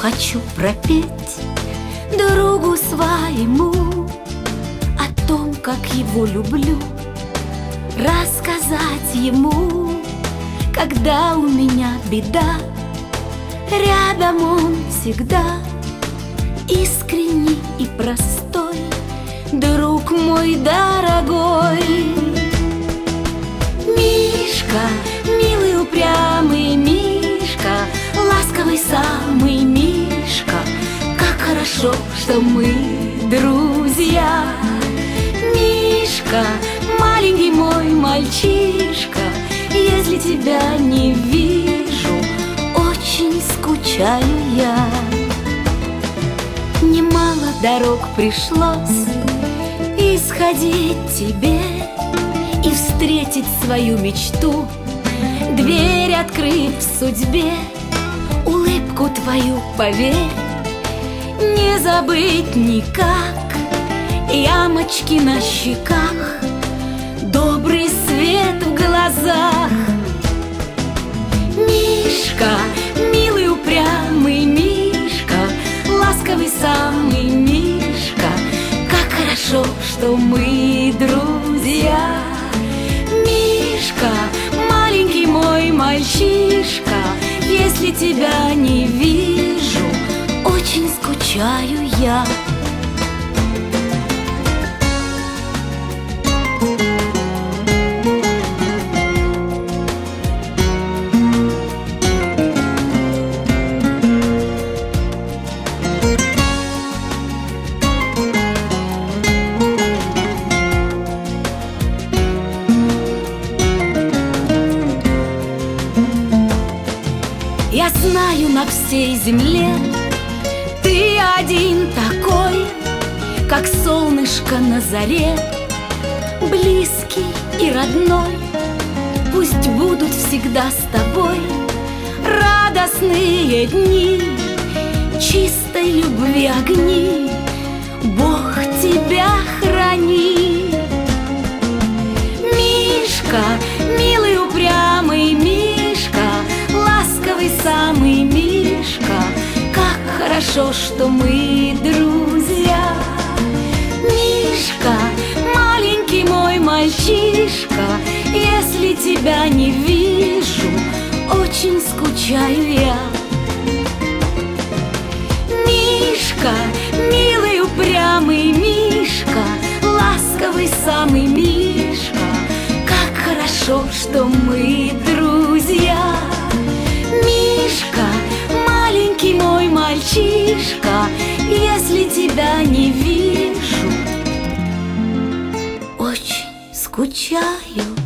хочу пропеть другу своему о том, как его люблю, рассказать ему, когда у меня беда. Рядом он всегда искренний и простой, друг мой дорогой. Мишка, милый упрямый Мишка, ласковый самый Мишка, как хорошо, что мы друзья. Мишка, маленький мой мальчишка, если тебя не вижу, очень скучаю я. Немало дорог пришлось исходить тебе и встретить свою мечту, дверь открыв судьбе, улыбку твою, поверь, не забыть никак. Ямочки на щеках, добрый свет в глазах. Мишка, милый упрямый Мишка, ласковый самый Мишка, как хорошо, что мы друзья. Мишка, маленький мой мальчишка, если тебя не вижу, очень скучаю я. Я знаю, на всей земле ты один такой, как солнышко на заре, близкий и родной. Пусть будут всегда с тобой радостные дни, чистой любви огни. Бог тебя храни. Мишка, милый упрямый Мишка, ласковый самый Мишка, как хорошо, что мы друзья. Мишка, маленький мой мальчишка, если тебя не вижу, очень скучаю я. Мишка, милый упрямый Мишка, ласковый самый Мишка, как хорошо, что мы друзья. Мишка, маленький мой мальчишка, если тебя не вижу, очень скучаю.